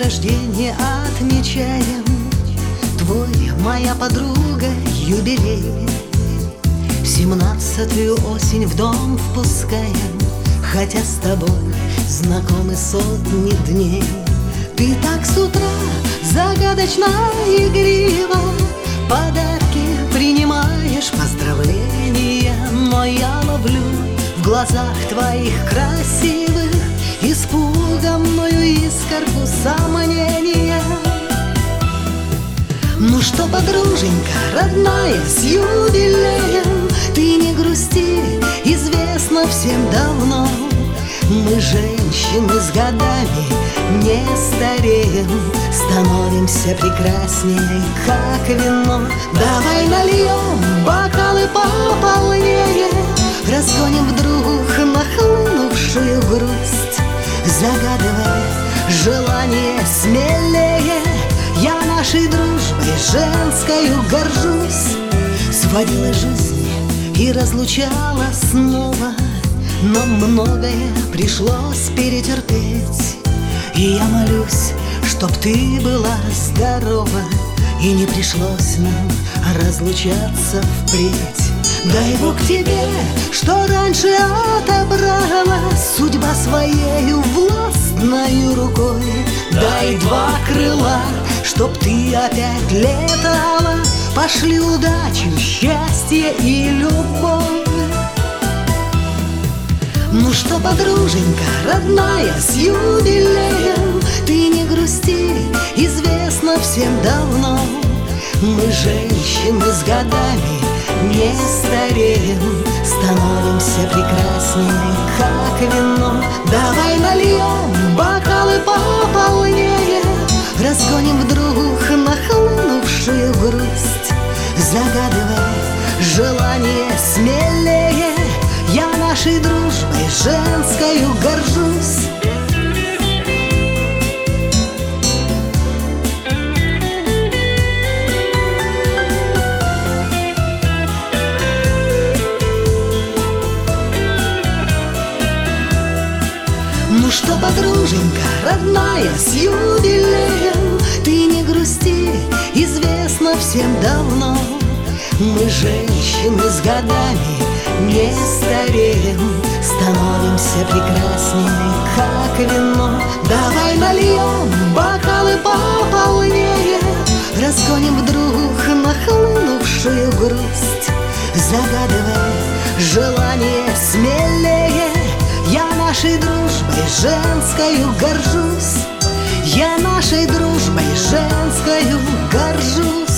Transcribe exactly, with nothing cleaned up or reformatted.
рождения отмечаем, твой, моя подруга, юбилей. Семнадцатую осень в дом впускаем, хотя с тобой знакомы сотни дней. Ты так с утра загадочно игриво подарки принимаешь, поздравления. Но я ловлю в глазах твоих красивых испуганную искорку сомнения. Ну что, подруженька, родная, с юбилеем, ты не грусти, известно всем давно. Мы, женщины, с годами не стареем, становимся прекраснее, как вино. Давай нальем бокалы пополнее, разгоним вдруг нахлынувшую грусть, загадывая желание смелее. Я нашей дружбой женскою горжусь. Сводила жизнь и разлучала снова, но многое пришлось перетерпеть. И я молюсь, чтоб ты была здорова, и не пришлось нам разлучаться впредь. Дай Бог тебе, что раньше отобрала судьба своею властною рукой. Дай два крыла, чтоб ты опять летала. Пошли удачу, счастье и любовь. Ну что, подруженька, родная, с юбилеем, ты не грусти, известно всем давно. Мы, женщины, с годами не стареем, становимся прекраснее, как вино. Давай нальем бокалы пополнее, разгоним вдруг нахлынувшую грусть, загадывая желание смелее. Я нашей дружбой женскою горжусь. Ну что, подруженька, родная, с юбилеем, ты не грусти, известно всем давно. Мы, женщины, с годами не стареем, становимся прекраснее, как вино. Давай нальем бокалы пополнее, разгоним вдруг нахлынувшую грусть, загадывая желание смелее. Я нашей дружбой женскою горжусь. Я нашей дружбой женскою горжусь.